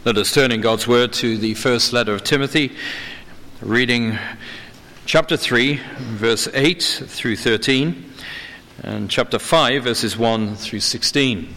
Let us turn in God's Word to the first letter of Timothy, reading chapter 3, verse 8 through 13, and chapter 5, verses 1 through 16.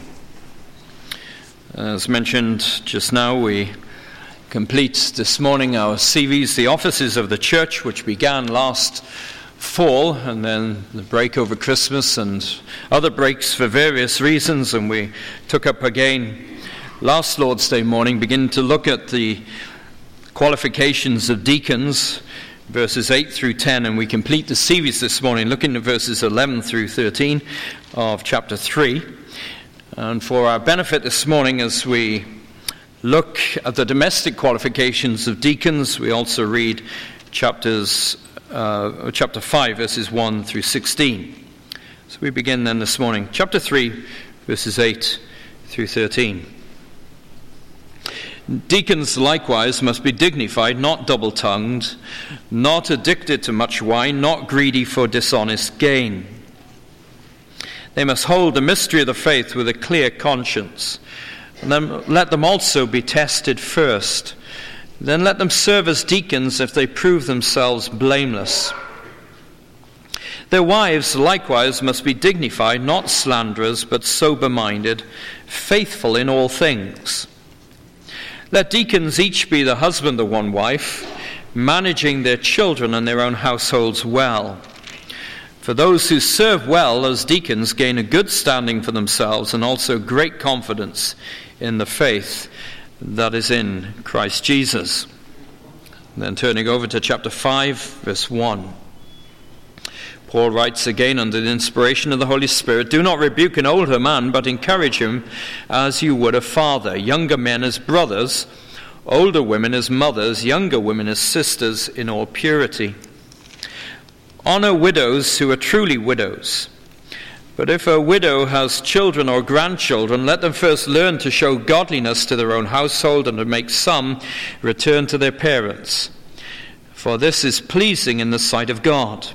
As mentioned just now, we complete this morning our series, The Offices of the Church, which began last fall, and then the break over Christmas and other breaks for various reasons, and we took up again last Lord's Day morning, begin to look at the qualifications of deacons, verses 8 through 10, and we complete the series this morning looking at verses 11 through 13 of chapter 3. And for our benefit this morning, as we look at the domestic qualifications of deacons, we also read chapter 5, verses 1 through 16. So we begin then this morning. Chapter 3, verses 8 through 13. Deacons likewise must be dignified, not double-tongued, not addicted to much wine, not greedy for dishonest gain. They must hold the mystery of the faith with a clear conscience. And then let them also be tested first. Then let them serve as deacons if they prove themselves blameless. Their wives likewise must be dignified, not slanderers, but sober-minded, faithful in all things. Let deacons each be the husband of one wife, managing their children and their own households well. For those who serve well as deacons gain a good standing for themselves and also great confidence in the faith that is in Christ Jesus. And then turning over to chapter 5, verse 1. Paul writes again under the inspiration of the Holy Spirit, "Do not rebuke an older man, but encourage him as you would a father, younger men as brothers, older women as mothers, younger women as sisters in all purity. Honor widows who are truly widows. But if a widow has children or grandchildren, let them first learn to show godliness to their own household and to make some return to their parents. For this is pleasing in the sight of God.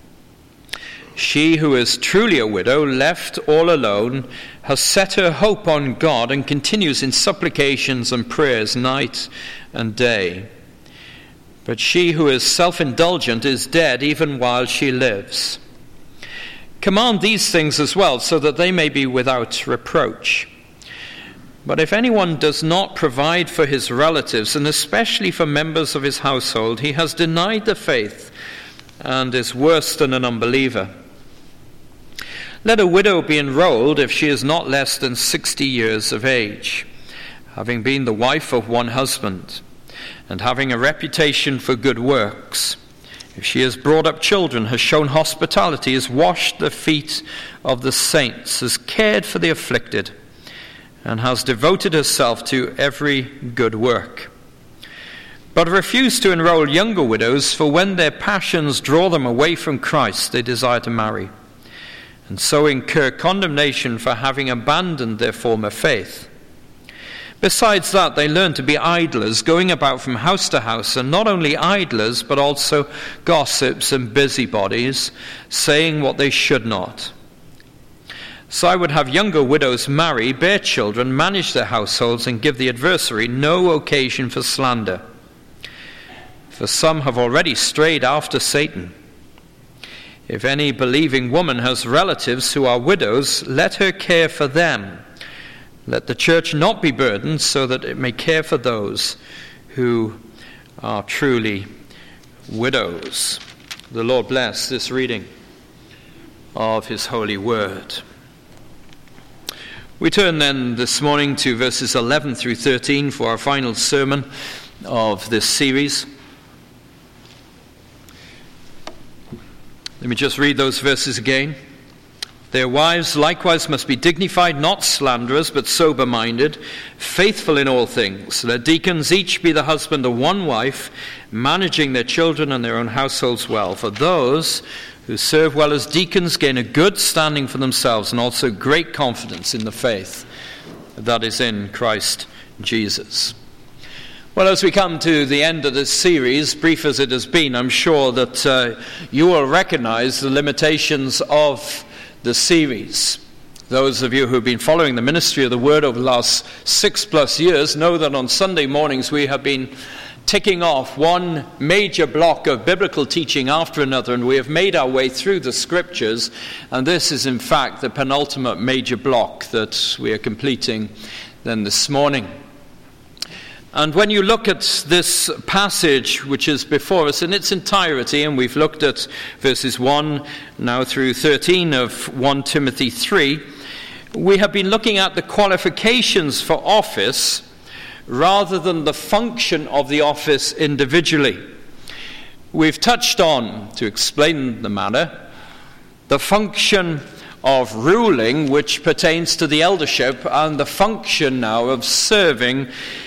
She who is truly a widow, left all alone, has set her hope on God and continues in supplications and prayers night and day. But she who is self-indulgent is dead even while she lives. Command these things as well, so that they may be without reproach. But if anyone does not provide for his relatives, and especially for members of his household, he has denied the faith and is worse than an unbeliever. Let a widow be enrolled if she is not less than 60 years of age, having been the wife of one husband, and having a reputation for good works. If she has brought up children, has shown hospitality, has washed the feet of the saints, has cared for the afflicted, and has devoted herself to every good work. But refuse to enroll younger widows, for when their passions draw them away from Christ, they desire to marry, and so incur condemnation for having abandoned their former faith. Besides that, they learn to be idlers, going about from house to house, and not only idlers, but also gossips and busybodies, saying what they should not. So I would have younger widows marry, bear children, manage their households, and give the adversary no occasion for slander. For some have already strayed after Satan. If any believing woman has relatives who are widows, let her care for them. Let the church not be burdened, so that it may care for those who are truly widows." The Lord bless this reading of his holy word. We turn then this morning to verses 11 through 13 for our final sermon of this series. Let me just read those verses again. Their wives likewise must be dignified, not slanderers, but sober-minded, faithful in all things. Let deacons each be the husband of one wife, managing their children and their own households well. For those who serve well as deacons gain a good standing for themselves and also great confidence in the faith that is in Christ Jesus. Well, as we come to the end of this series, brief as it has been, I'm sure that you will recognize the limitations of the series. Those of you who have been following the ministry of the Word over the last 6+ years know that on Sunday mornings we have been ticking off one major block of biblical teaching after another, and we have made our way through the Scriptures, and this is in fact the penultimate major block that we are completing then this morning. And when you look at this passage which is before us in its entirety, and we've looked at verses 1 now through 13 of 1 Timothy 3, we have been looking at the qualifications for office rather than the function of the office individually. We've touched on, to explain the matter, the function of ruling which pertains to the eldership, and the function now of serving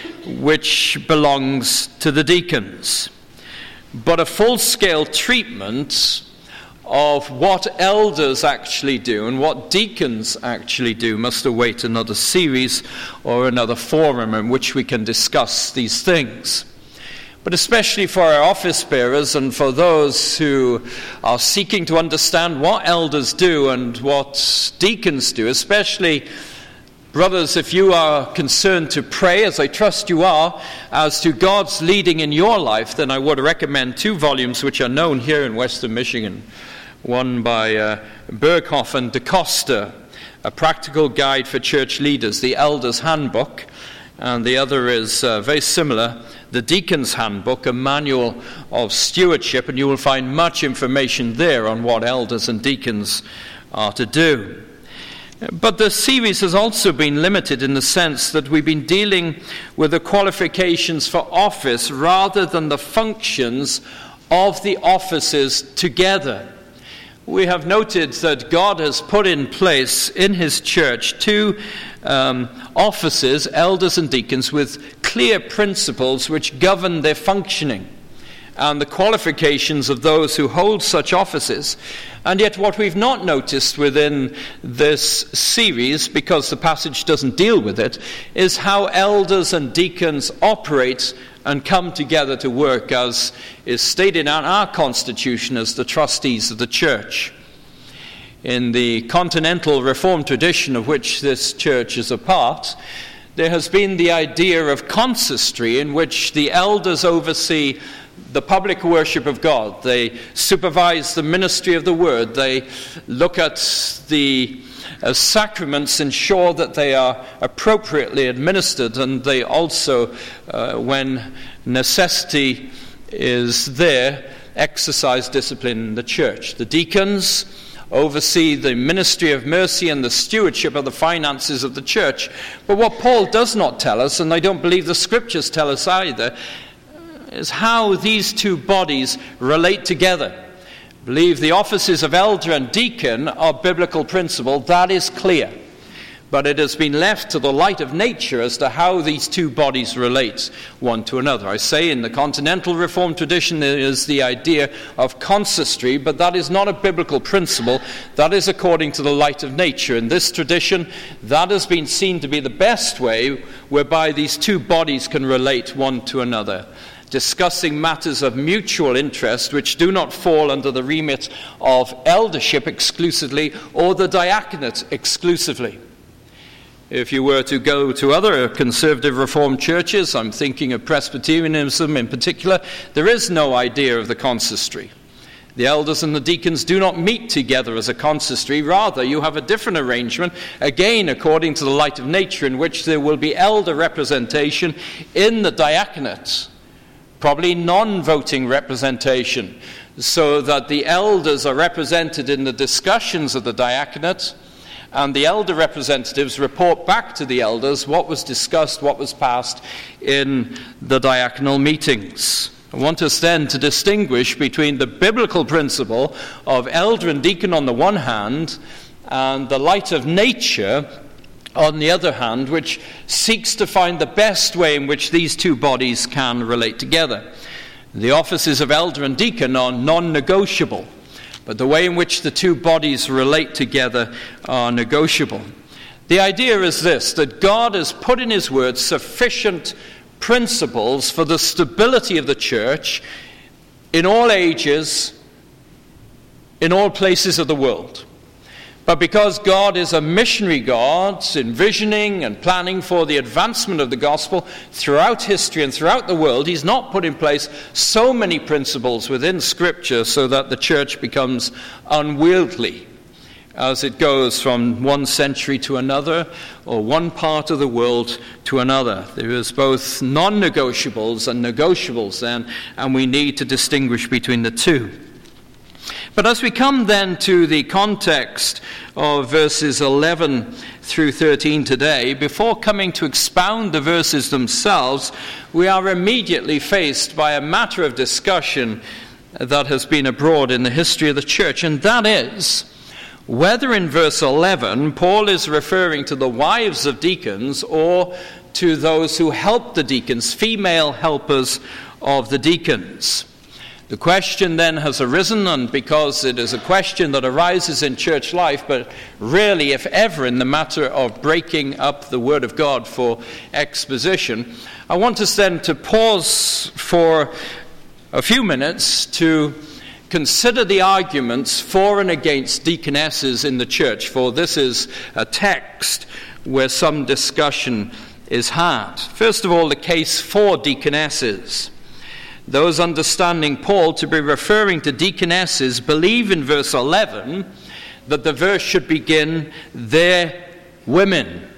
which belongs to the deacons. But a full-scale treatment of what elders actually do and what deacons actually do must await another series or another forum in which we can discuss these things. But especially for our office bearers and for those who are seeking to understand what elders do and what deacons do, especially brothers, if you are concerned to pray, as I trust you are, as to God's leading in your life, then I would recommend 2 volumes which are known here in Western Michigan. One by Berghoff and DeCosta, A Practical Guide for Church Leaders, the Elder's Handbook, and the other is very similar, the Deacon's Handbook, a manual of stewardship, and you will find much information there on what elders and deacons are to do. But the series has also been limited in the sense that we've been dealing with the qualifications for office rather than the functions of the offices together. We have noted that God has put in place in his church 2 offices, elders and deacons, with clear principles which govern their functioning and the qualifications of those who hold such offices. And yet what we've not noticed within this series, because the passage doesn't deal with it, is how elders and deacons operate and come together to work, as is stated in our constitution, as the trustees of the church. In the continental Reformed tradition of which this church is a part, there has been the idea of consistory, in which the elders oversee the public worship of God. They supervise the ministry of the word. They look at the sacraments, ensure that they are appropriately administered, and they also, when necessity is there, exercise discipline in the church. The deacons oversee the ministry of mercy and the stewardship of the finances of the church. But what Paul does not tell us, and I don't believe the Scriptures tell us either, is how these 2 bodies relate together. I believe the offices of elder and deacon are biblical principle. That is clear. But it has been left to the light of nature as to how these 2 bodies relate one to another. I say in the continental Reformed tradition there is the idea of consistory, but that is not a biblical principle. That is according to the light of nature. In this tradition, that has been seen to be the best way whereby these 2 bodies can relate one to another, discussing matters of mutual interest which do not fall under the remit of eldership exclusively or the diaconate exclusively. If you were to go to other conservative Reformed churches, I'm thinking of Presbyterianism in particular, there is no idea of the consistory. The elders and the deacons do not meet together as a consistory. Rather, you have a different arrangement, again according to the light of nature, in which there will be elder representation in the diaconate, probably non-voting representation, so that the elders are represented in the discussions of the diaconate, and the elder representatives report back to the elders what was discussed, what was passed in the diaconal meetings. I want us then to distinguish between the biblical principle of elder and deacon on the one hand and the light of nature on the other hand, which seeks to find the best way in which these 2 bodies can relate together. The offices of elder and deacon are non-negotiable, but the way in which the 2 bodies relate together are negotiable. The idea is this, that God has put in his word sufficient principles for the stability of the church in all ages, in all places of the world. But because God is a missionary God, envisioning and planning for the advancement of the gospel throughout history and throughout the world, he's not put in place so many principles within Scripture so that the church becomes unwieldy as it goes from one century to another or one part of the world to another. There is both non-negotiables and negotiables then, and we need to distinguish between the two. But as we come then to the context of verses 11 through 13 today, before coming to expound the verses themselves, we are immediately faced by a matter of discussion that has been abroad in the history of the church, and that is whether in verse 11 Paul is referring to the wives of deacons or to those who help the deacons, female helpers of the deacons. The question then has arisen, and because it is a question that arises in church life, but really, if ever, in the matter of breaking up the Word of God for exposition, I want us then to pause for a few minutes to consider the arguments for and against deaconesses in the church, for this is a text where some discussion is had. First of all, the case for deaconesses. Those understanding Paul to be referring to deaconesses believe in verse 11 that the verse should begin, "their women."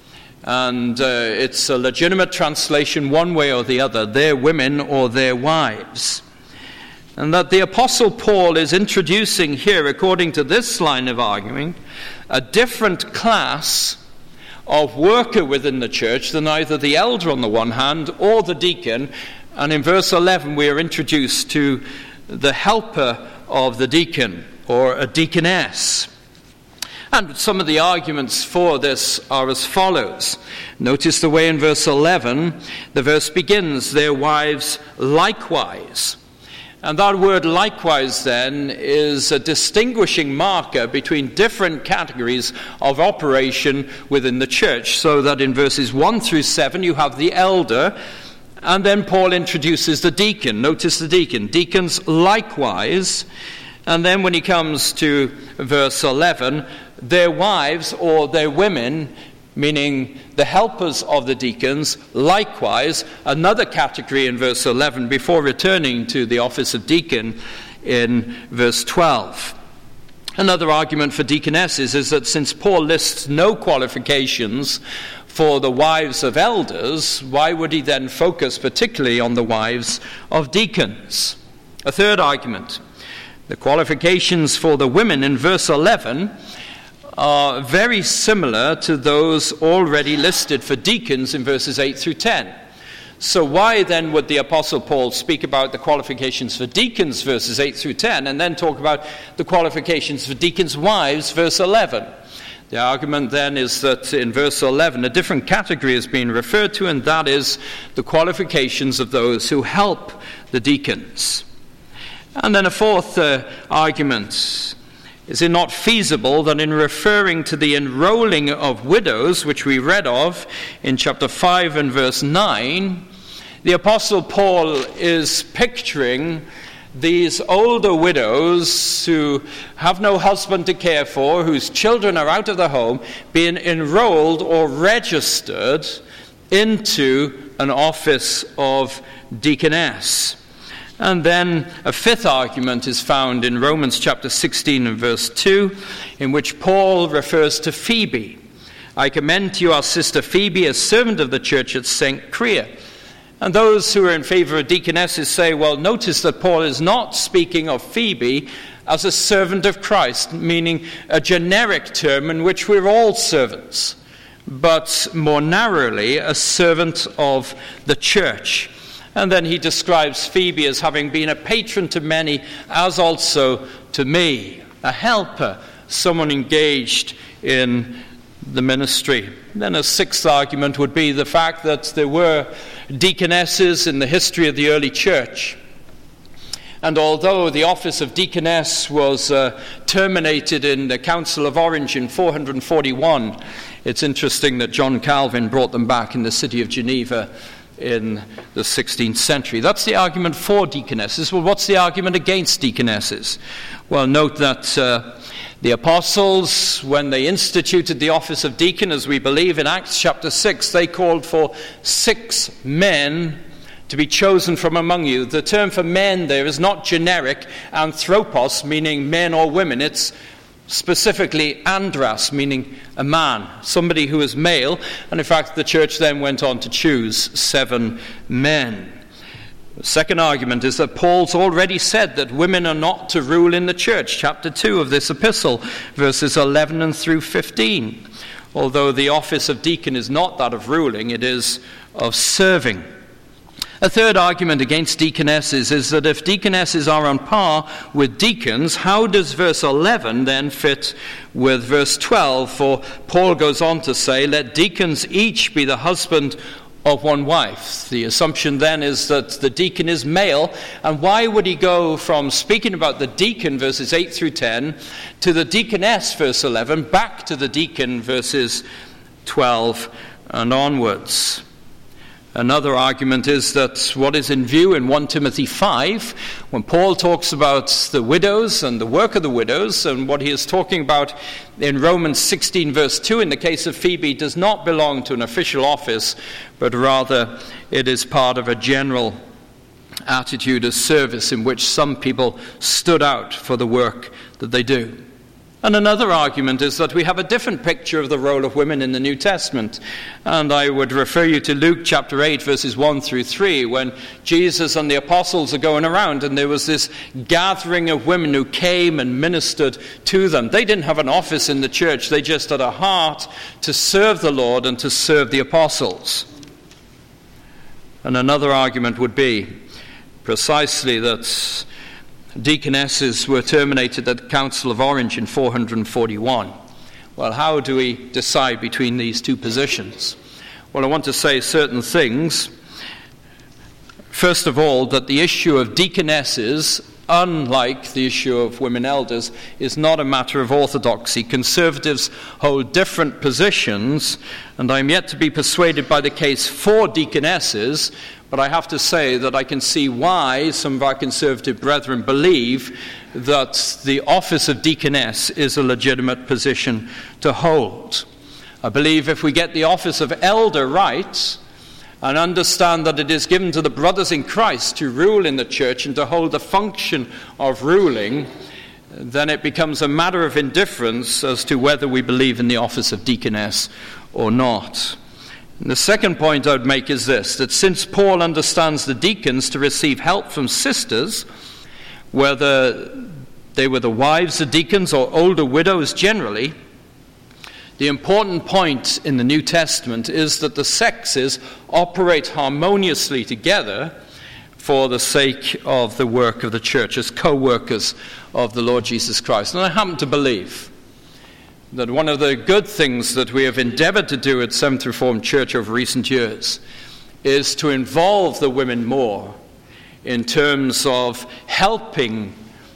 And it's a legitimate translation one way or the other, their women or their wives. And that the Apostle Paul is introducing here, according to this line of arguing, a different class of worker within the church than either the elder on the one hand or the deacon. And in verse 11 we are introduced to the helper of the deacon, or a deaconess. And some of the arguments for this are as follows. Notice the way in verse 11 the verse begins, "their wives likewise." And that word likewise then is a distinguishing marker between different categories of operation within the church, so that in verses 1 through 7 you have the elder, and then Paul introduces the deacon. Notice the deacon. Deacons likewise. And then when he comes to verse 11, their wives or their women, meaning the helpers of the deacons, likewise, another category in verse 11, before returning to the office of deacon in verse 12. Another argument for deaconesses is that since Paul lists no qualifications for the wives of elders, why would he then focus particularly on the wives of deacons? A third argument, the qualifications for the women in verse 11 are very similar to those already listed for deacons in verses 8 through 10. So why then would the Apostle Paul speak about the qualifications for deacons, verses 8 through 10, and then talk about the qualifications for deacons' wives, verse 11? The argument then is that in verse 11 a different category is being referred to, and that is the qualifications of those who help the deacons. And then a fourth argument, is it not feasible that in referring to the enrolling of widows, which we read of in chapter 5 and verse 9, the Apostle Paul is picturing these older widows who have no husband to care for, whose children are out of the home, being enrolled or registered into an office of deaconess. And then a fifth argument is found in Romans chapter 16 and verse 2, in which Paul refers to Phoebe. "I commend to you our sister Phoebe, a servant of the church at St. Crea." And those who are in favor of deaconesses say, well, notice that Paul is not speaking of Phoebe as a servant of Christ, meaning a generic term in which we're all servants, but more narrowly a servant of the church. And then he describes Phoebe as having been a patron to many, as also to me, a helper, someone engaged in the ministry. Then a sixth argument would be the fact that there were deaconesses in the history of the early church. And although the office of deaconess was terminated in the Council of Orange in 441, it's interesting that John Calvin brought them back in the city of Geneva in the 16th century. That's the argument for deaconesses. Well, what's the argument against deaconesses? Well, note that The apostles, when they instituted the office of deacon, as we believe in Acts chapter 6, they called for 6 men to be chosen from among you. The term for men there is not generic anthropos, meaning men or women. It's specifically andras, meaning a man, somebody who is male. And in fact, the church then went on to choose 7 men. The second argument is that Paul's already said that women are not to rule in the church. Chapter 2 of this epistle, verses 11 and through 15. Although the office of deacon is not that of ruling, it is of serving. A third argument against deaconesses is that if deaconesses are on par with deacons, how does verse 11 then fit with verse 12? For Paul goes on to say, let deacons each be the husband of one wife. The assumption then is that the deacon is male, and why would he go from speaking about the deacon, verses 8 through 10, to the deaconess, verse 11, back to the deacon, verses 12 and onwards? Another argument is that what is in view in 1 Timothy 5, when Paul talks about the widows and the work of the widows, and what he is talking about in Romans 16 verse 2 in the case of Phoebe, does not belong to an official office, but rather it is part of a general attitude of service in which some people stood out for the work that they do. And another argument is that we have a different picture of the role of women in the New Testament. And I would refer you to Luke chapter 8, verses 1 through 3, when Jesus and the apostles are going around, and there was this gathering of women who came and ministered to them. They didn't have an office in the church. They just had a heart to serve the Lord and to serve the apostles. And another argument would be precisely that deaconesses were terminated at the Council of Orange in 441. Well, how do we decide between these two positions? Well, I want to say certain things. First of all, that the issue of deaconesses, unlike the issue of women elders, is not a matter of orthodoxy. Conservatives hold different positions, and I'm yet to be persuaded by the case for deaconesses, but I have to say that I can see why some of our conservative brethren believe that the office of deaconess is a legitimate position to hold. I believe if we get the office of elder right and understand that it is given to the brothers in Christ to rule in the church and to hold the function of ruling, then it becomes a matter of indifference as to whether we believe in the office of deaconess or not. And the second point I would make is this, that since Paul understands the deacons to receive help from sisters, whether they were the wives of deacons or older widows generally, the important point in the New Testament is that the sexes operate harmoniously together for the sake of the work of the church as co-workers of the Lord Jesus Christ. And I happen to believe that one of the good things that we have endeavored to do at Seventh Reformed Church over recent years is to involve the women more in terms of helping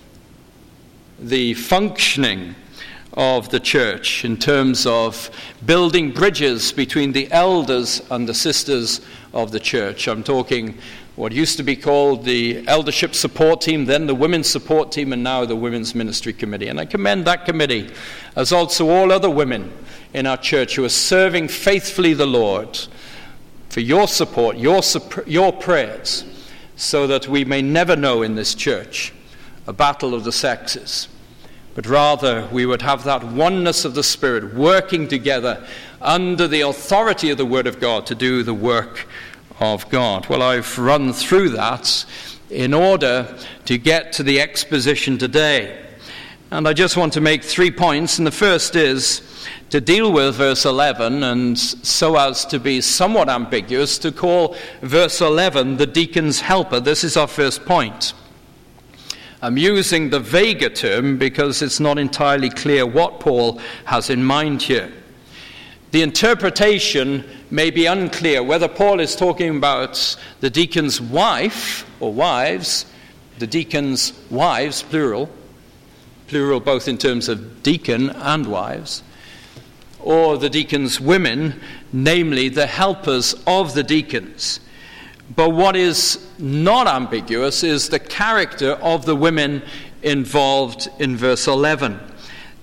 the functioning of the church, in terms of building bridges between the elders and the sisters of the church. I'm talking what used to be called the eldership support team, then the women's support team, and now the women's ministry committee. And I commend that committee, as also all other women in our church who are serving faithfully the Lord, for your support, your prayers, so that we may never know in this church a battle of the sexes, but rather we would have that oneness of the Spirit working together under the authority of the Word of God to do the work of God. Well, I've run through that in order to get to the exposition today. And I just want to make 3 points. And the first is to deal with verse 11, and so as to be somewhat ambiguous, to call verse 11 the deacon's helper. This is our first point. I'm using the vaguer term because it's not entirely clear what Paul has in mind here. The interpretation may be unclear whether Paul is talking about the deacon's wife or wives, the deacon's wives, plural both in terms of deacon and wives, or the deacon's women, namely the helpers of the deacons. But what is not ambiguous is the character of the women involved in verse 11.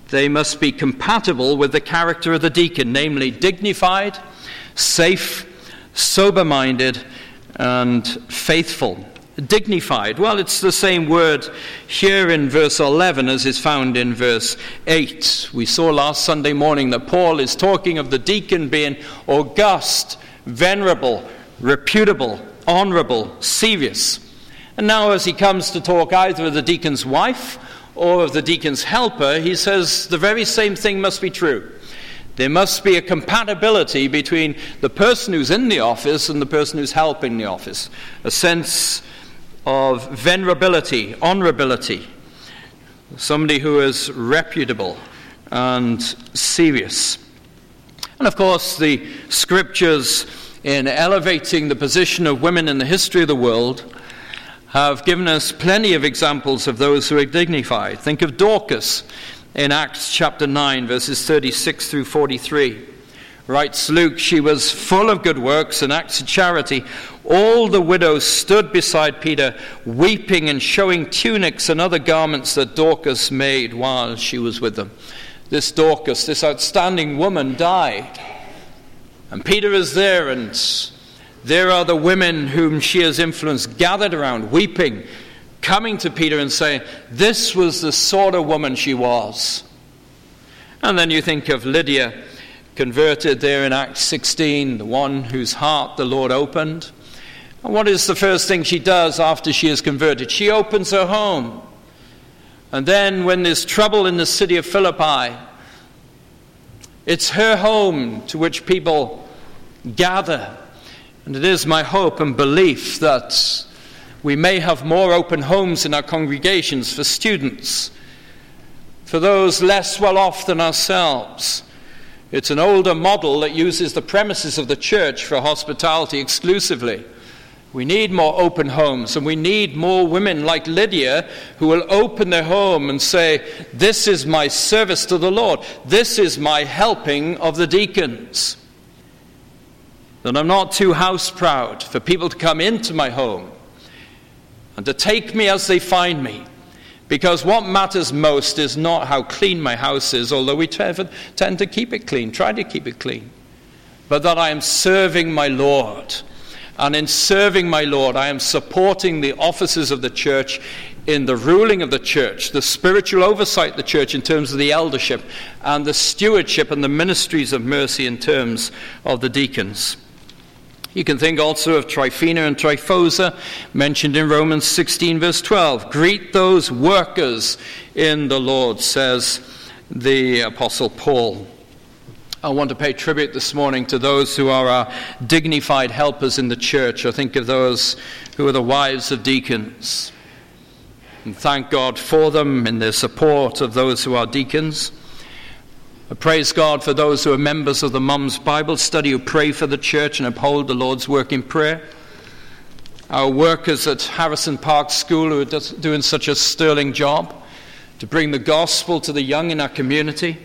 They must be compatible with the character of the deacon, namely dignified, safe, sober-minded, and faithful. Dignified, well, it's the same word here in verse 11 as is found in verse 8. We saw last Sunday morning that Paul is talking of the deacon being august, venerable, reputable, honorable, serious. And now as he comes to talk either of the deacon's wife or of the deacon's helper, he says the very same thing must be true. There must be a compatibility between the person who's in the office and the person who's helping the office. A sense of venerability, honorability. Somebody who is reputable and serious. And of course, the scriptures in elevating the position of women in the history of the world have given us plenty of examples of those who are dignified. Think of Dorcas in Acts chapter 9, verses 36 through 43. Writes Luke, she was full of good works and acts of charity. All the widows stood beside Peter, weeping and showing tunics and other garments that Dorcas made while she was with them. This Dorcas, this outstanding woman, died. And Peter is there, and there are the women whom she has influenced gathered around, weeping, coming to Peter and saying, this was the sort of woman she was. And then you think of Lydia, converted there in Acts 16, the one whose heart the Lord opened. And what is the first thing she does after she is converted? She opens her home. And then when there's trouble in the city of Philippi, it's her home to which people gather. And it is my hope and belief that we may have more open homes in our congregations for students, for those less well off than ourselves. It's an older model that uses the premises of the church for hospitality exclusively. We need more open homes, and we need more women like Lydia who will open their home and say, this is my service to the Lord. This is my helping of the deacons. That I'm not too house proud for people to come into my home and to take me as they find me. Because what matters most is not how clean my house is, although we tend to keep it clean, try to keep it clean, but that I am serving my Lord. And in serving my Lord, I am supporting the offices of the church in the ruling of the church, the spiritual oversight of the church in terms of the eldership, and the stewardship and the ministries of mercy in terms of the deacons. You can think also of Tryphena and Tryphosa, mentioned in Romans 16, verse 12. Greet those workers in the Lord, says the Apostle Paul. I want to pay tribute this morning to those who are our dignified helpers in the church. I think of those who are the wives of deacons. And thank God for them in their support of those who are deacons. I praise God for those who are members of the Mums Bible Study who pray for the church and uphold the Lord's work in prayer. Our workers at Harrison Park School who are doing such a sterling job to bring the gospel to the young in our community.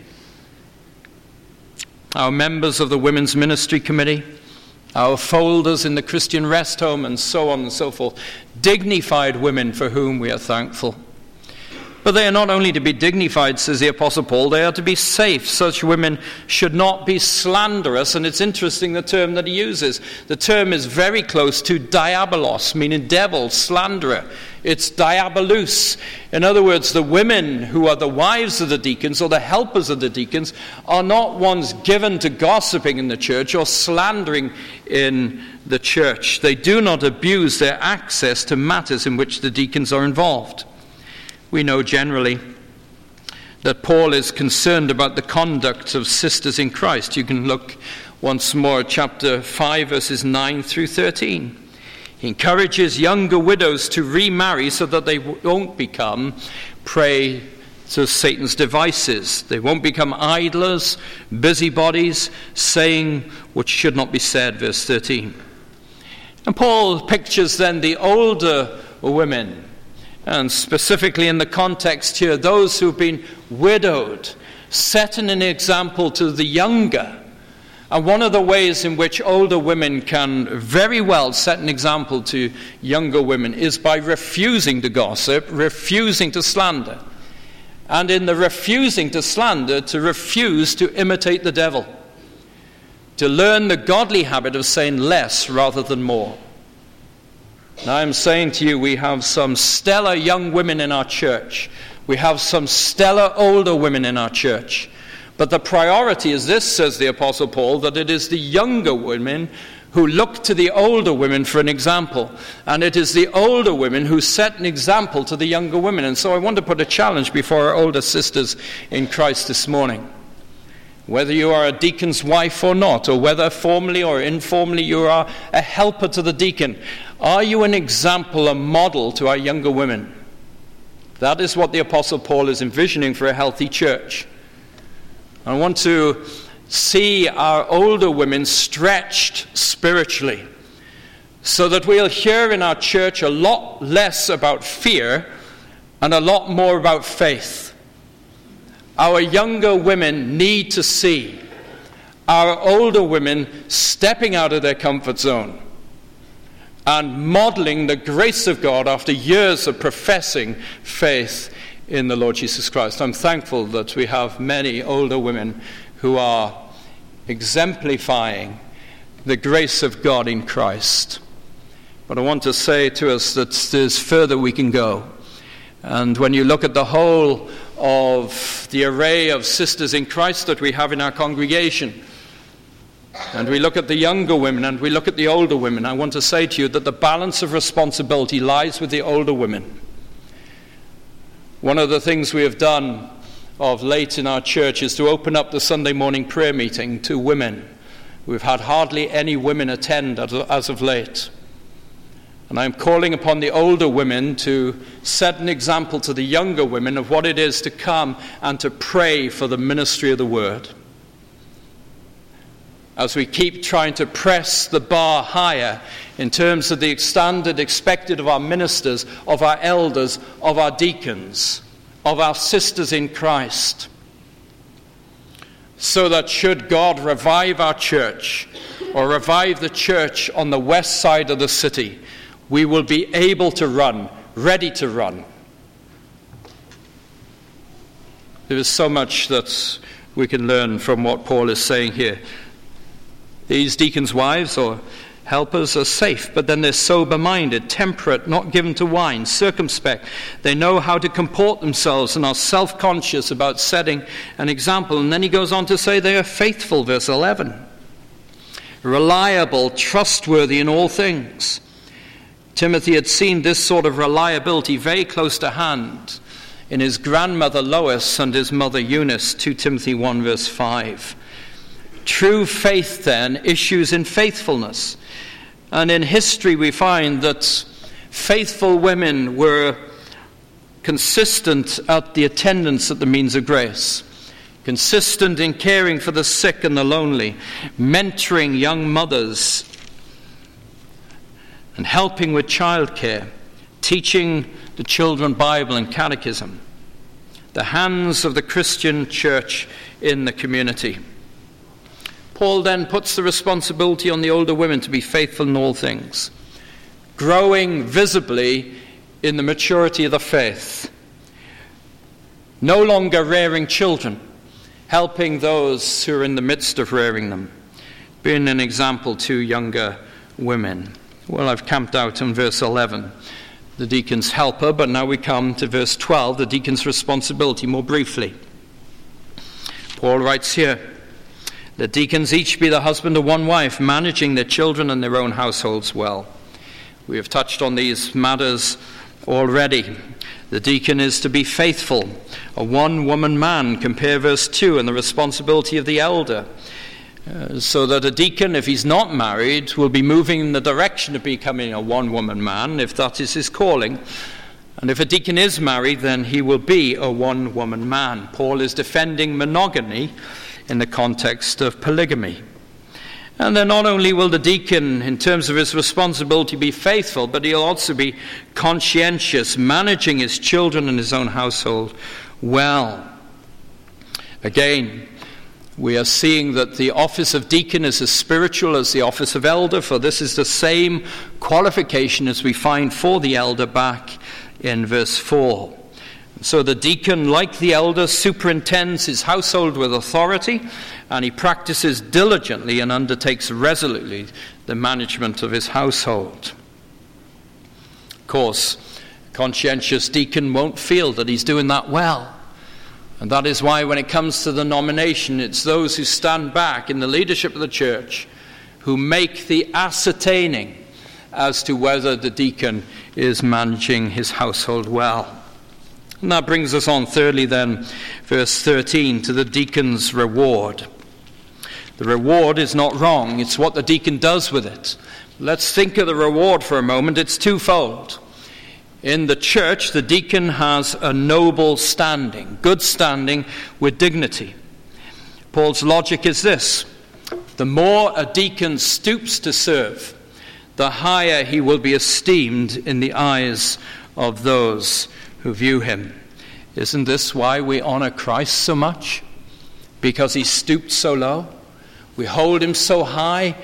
Our members of the Women's Ministry Committee, our folders in the Christian Rest Home, and so on and so forth. Dignified women for whom we are thankful. But they are not only to be dignified, says the Apostle Paul, they are to be safe. Such women should not be slanderous, and it's interesting the term that he uses. The term is very close to diabolos, meaning devil, slanderer. It's diabolus. In other words, the women who are the wives of the deacons or the helpers of the deacons are not ones given to gossiping in the church or slandering in the church. They do not abuse their access to matters in which the deacons are involved. We know generally that Paul is concerned about the conduct of sisters in Christ. You can look once more at chapter 5, verses 9 through 13. He encourages younger widows to remarry so that they won't become prey to Satan's devices. They won't become idlers, busybodies, saying what should not be said, verse 13. And Paul pictures then the older women, and specifically in the context here, those who've been widowed, setting an example to the younger. And one of the ways in which older women can very well set an example to younger women is by refusing to gossip, refusing to slander. and in the refusing to slander, to refuse to imitate the devil, to learn the godly habit of saying less rather than more. Now I'm saying to you, we have some stellar young women in our church. We have some stellar older women in our church. But the priority is this, says the Apostle Paul, that it is the younger women who look to the older women for an example. And it is the older women who set an example to the younger women. And so I want to put a challenge before our older sisters in Christ this morning. Whether you are a deacon's wife or not, or whether formally or informally you are a helper to the deacon, are you an example, a model to our younger women? That is what the Apostle Paul is envisioning for a healthy church. I want to see our older women stretched spiritually, so that we'll hear in our church a lot less about fear and a lot more about faith. Our younger women need to see our older women stepping out of their comfort zone and modeling the grace of God after years of professing faith in the Lord Jesus Christ. I'm thankful that we have many older women who are exemplifying the grace of God in Christ. But I want to say to us that there's further we can go. And when you look at the whole of the array of sisters in Christ that we have in our congregation, and we look at the younger women and we look at the older women, I want to say to you that the balance of responsibility lies with the older women. One of the things we have done of late in our church is to open up the Sunday morning prayer meeting to women. We've had hardly any women attend as of late. And I'm calling upon the older women to set an example to the younger women of what it is to come and to pray for the ministry of the word. As we keep trying to press the bar higher in terms of the standard expected of our ministers, of our elders, of our deacons, of our sisters in Christ, so that should God revive our church or revive the church on the west side of the city, we will be able to run, ready to run. There is so much that we can learn from what Paul is saying here. These deacons' wives or helpers are safe, but then they're sober-minded, temperate, not given to wine, circumspect. They know how to comport themselves and are self-conscious about setting an example. And then he goes on to say they are faithful, verse 11. Reliable, trustworthy in all things. Timothy had seen this sort of reliability very close to hand in his grandmother Lois and his mother Eunice, 2 Timothy 1 verse 5. True faith then issues in faithfulness. And in history we find that faithful women were consistent at the attendance at the means of grace, consistent in caring for the sick and the lonely, mentoring young mothers, and helping with childcare, teaching the children Bible and catechism. The hands of the Christian church in the community. Paul then puts the responsibility on the older women to be faithful in all things, growing visibly in the maturity of the faith, no longer rearing children, helping those who are in the midst of rearing them, being an example to younger women. Well, I've camped out on verse 11, the deacon's helper, but now we come to verse 12, the deacon's responsibility, more briefly. Paul writes here, the deacons each be the husband of one wife, managing their children and their own households well. We have touched on these matters already. The deacon is to be faithful, a one-woman man. Compare verse 2 and the responsibility of the elder. So that a deacon, if he's not married, will be moving in the direction of becoming a one-woman man, if that is his calling. And if a deacon is married, then he will be a one-woman man. Paul is defending monogamy in the context of polygamy. And then not only will the deacon, in terms of his responsibility, be faithful, but he'll also be conscientious, managing his children and his own household well. Again, we are seeing that the office of deacon is as spiritual as the office of elder, for this is the same qualification as we find for the elder back in verse 4. So the deacon, like the elder, superintends his household with authority, and he practices diligently and undertakes resolutely the management of his household. Of course, a conscientious deacon won't feel that he's doing that well. And that is why when it comes to the nomination, it's those who stand back in the leadership of the church who make the ascertaining as to whether the deacon is managing his household well. And that brings us on, thirdly then, verse 13, to the deacon's reward. The reward is not wrong, it's what the deacon does with it. Let's think of the reward for a moment. It's twofold. In the church, the deacon has a noble standing, good standing with dignity. Paul's logic is this: the more a deacon stoops to serve, the higher he will be esteemed in the eyes of those who view him. Isn't this why we honor Christ so much? Because he stooped so low? We hold him so high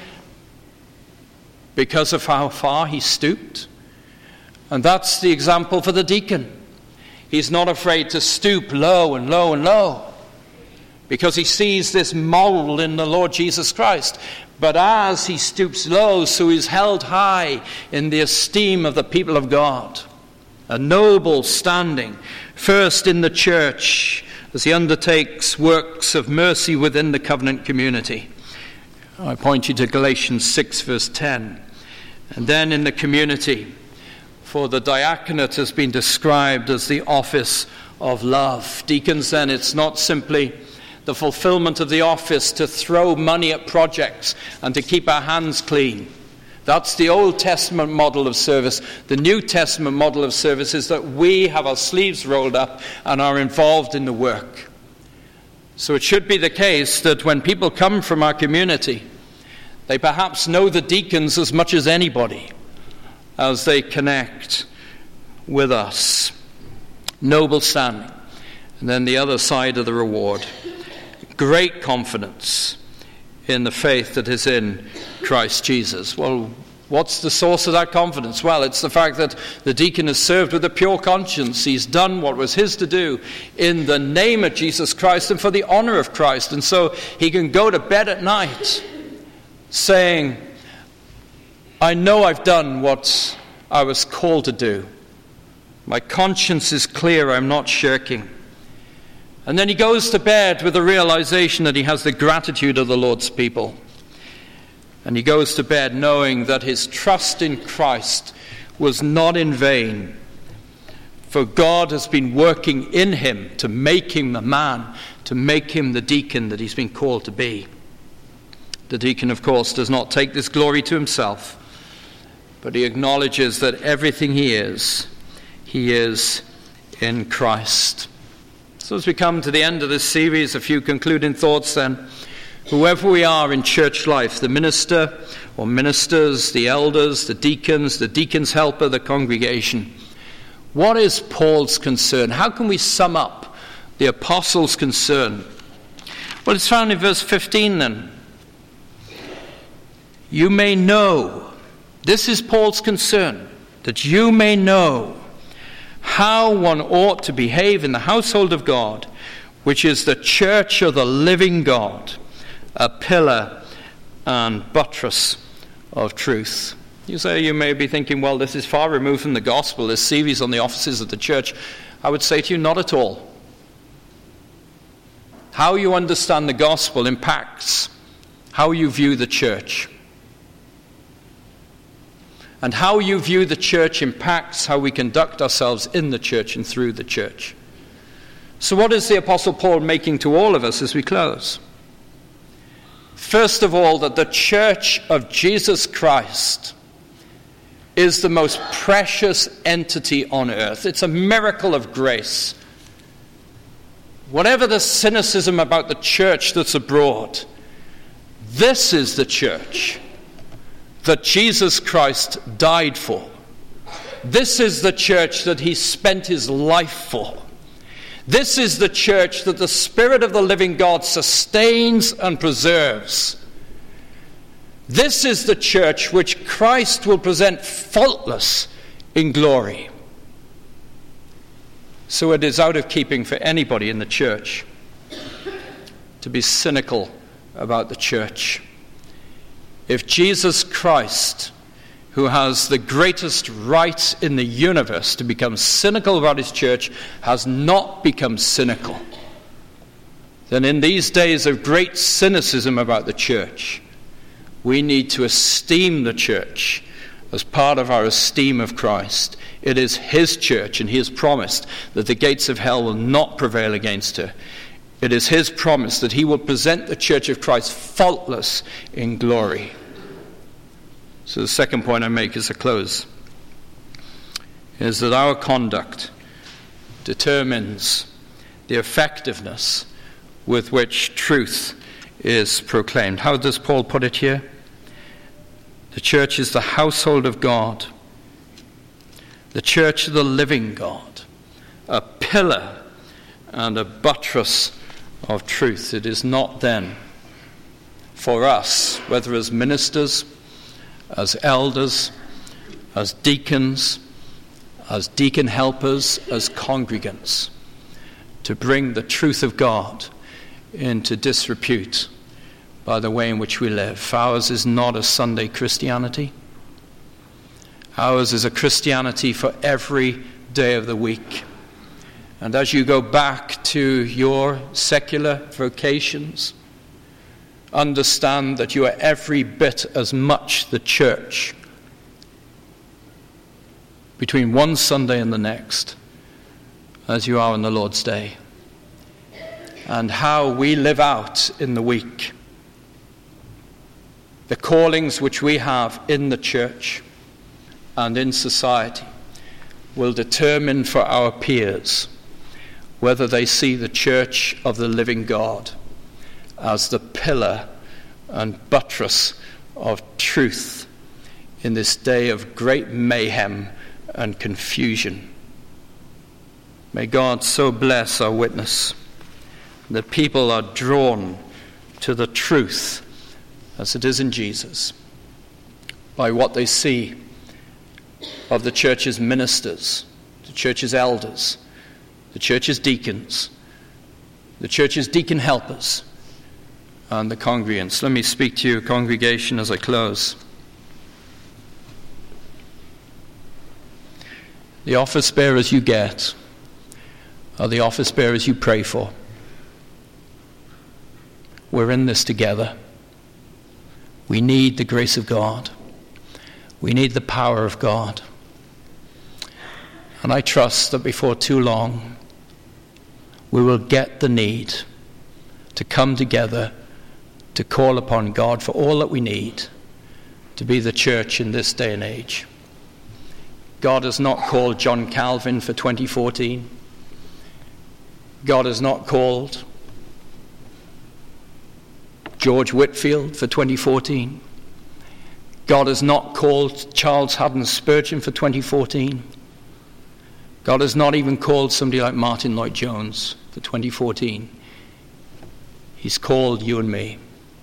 because of how far he stooped? And that's the example for the deacon. He's not afraid to stoop low and low and low, because he sees this model in the Lord Jesus Christ. But as he stoops low, so he's held high in the esteem of the people of God. A noble standing, first in the church, as he undertakes works of mercy within the covenant community. I point you to Galatians 6, verse 10. And then in the community, for the diaconate has been described as the office of love. Deacons, then, it's not simply the fulfillment of the office to throw money at projects and to keep our hands clean. That's the Old Testament model of service. The New Testament model of service is that we have our sleeves rolled up and are involved in the work. So it should be the case that when people come from our community, they perhaps know the deacons as much as anybody as they connect with us. Noble standing. And then the other side of the reward: great confidence in the faith that is in Christ Jesus. Well, what's the source of that confidence? Well, it's the fact that the deacon has served with a pure conscience. He's done what was his to do in the name of Jesus Christ and for the honor of Christ. And so he can go to bed at night saying, I know I've done what I was called to do. My conscience is clear, I'm not shirking. And then he goes to bed with the realization that he has the gratitude of the Lord's people. And he goes to bed knowing that his trust in Christ was not in vain. For God has been working in him to make him the man, to make him the deacon that he's been called to be. The deacon, of course, does not take this glory to himself, but he acknowledges that everything he is in Christ. So as we come to the end of this series, a few concluding thoughts then. Whoever we are in church life, the minister or ministers, the elders, the deacon's helper, the congregation, what is Paul's concern? How can we sum up the apostle's concern? Well, it's found in verse 15 then. You may know, this is Paul's concern, that you may know how one ought to behave in the household of God, which is the church of the living God, a pillar and buttress of truth. You may be thinking, well, this is far removed from the gospel, this series on the offices of the church. I would say to you, not at all. How you understand the gospel impacts how you view the church. And how you view the church impacts how we conduct ourselves in the church and through the church. So what is the Apostle Paul making to all of us as we close? First of all, that the church of Jesus Christ is the most precious entity on earth. It's a miracle of grace. Whatever the cynicism about the church that's abroad, this is the church that Jesus Christ died for. This is the church that he spent his life for. This is the church that the Spirit of the living God sustains and preserves. This is the church which Christ will present faultless in glory. So it is out of keeping for anybody in the church to be cynical about the church. If Jesus Christ, who has the greatest right in the universe to become cynical about his church, has not become cynical, then in these days of great cynicism about the church, we need to esteem the church as part of our esteem of Christ. It is his church, and he has promised that the gates of hell will not prevail against her. It is his promise that he will present the church of Christ faultless in glory. So the second point I make as a close is that our conduct determines the effectiveness with which truth is proclaimed. How does Paul put it here? The church is the household of God, the church of the living God, a pillar and a buttress of truth. It is not then for us, whether as ministers, as elders, as deacons, as deacon helpers, as congregants, to bring the truth of God into disrepute by the way in which we live. Ours is not a Sunday Christianity. Ours is a Christianity for every day of the week. And as you go back to your secular vocations, understand that you are every bit as much the church between one Sunday and the next as you are on the Lord's Day. And how we live out in the week the callings which we have in the church and in society will determine for our peers whether they see the church of the living God as the pillar and buttress of truth in this day of great mayhem and confusion. May God so bless our witness that people are drawn to the truth as it is in Jesus by what they see of the church's ministers, the church's elders, the church's deacons, the church's deacon helpers, and the congregants. Let me speak to you, congregation, as I close. The office bearers you get are the office bearers you pray for. We're in this together. We need the grace of God. We need the power of God. And I trust that before too long, we will get the need to come together to call upon God for all that we need to be the church in this day and age. God has not called John Calvin for 2014. God has not called George Whitefield for 2014. God has not called Charles Haddon Spurgeon for 2014. God has not even called somebody like Martin Lloyd-Jones for 2014. He's called you and me.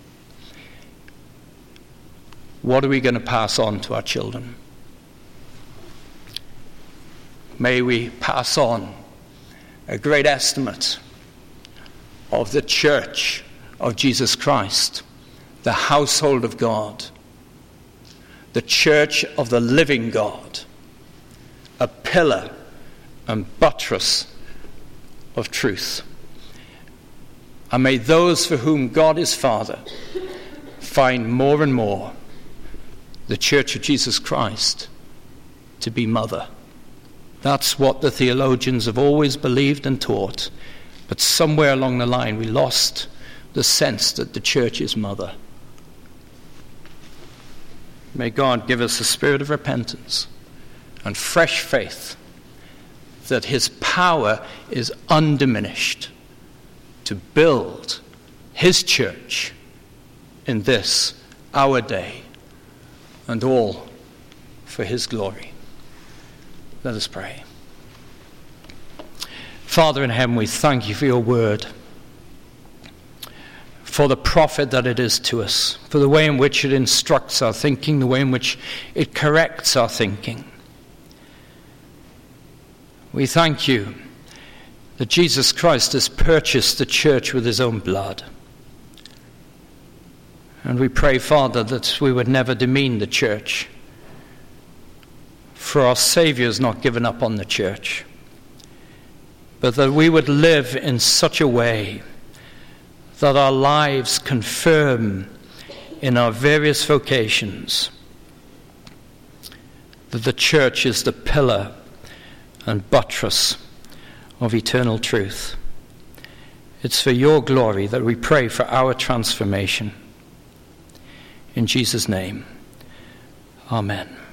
What are we going to pass on to our children? May we pass on a great estimate of the church of Jesus Christ, the household of God, the church of the living God, a pillar and buttress of truth. And may those for whom God is Father find more and more the church of Jesus Christ to be mother. That's what the theologians have always believed and taught. But somewhere along the line we lost the sense that the church is mother. May God give us a spirit of repentance and fresh faith that his power is undiminished to build his church in this, our day, and all for his glory. Let us pray. Father in heaven, we thank you for your word, for the profit that it is to us, for the way in which it instructs our thinking, the way in which it corrects our thinking. We thank you that Jesus Christ has purchased the church with his own blood. And we pray, Father, that we would never demean the church, for our Saviour has not given up on the church, but that we would live in such a way that our lives confirm in our various vocations that the church is the pillar and buttress of eternal truth. It's for your glory that we pray for our transformation. In Jesus' name, amen.